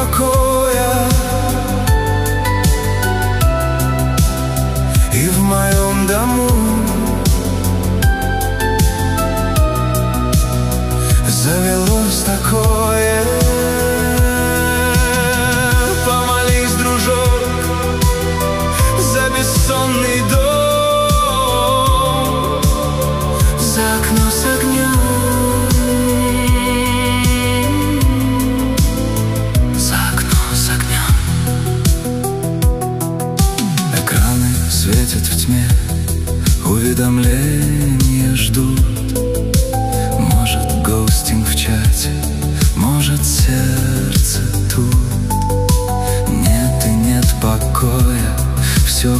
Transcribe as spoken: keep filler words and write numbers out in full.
покоя. И в моем дому завелось такое. Помолись, дружок, за бессонный дом, за окно с огнем, за окно с огнем. Экраны светят в тьме, уведомления ждут. Может, гоустинг в чате, может, сердце тут.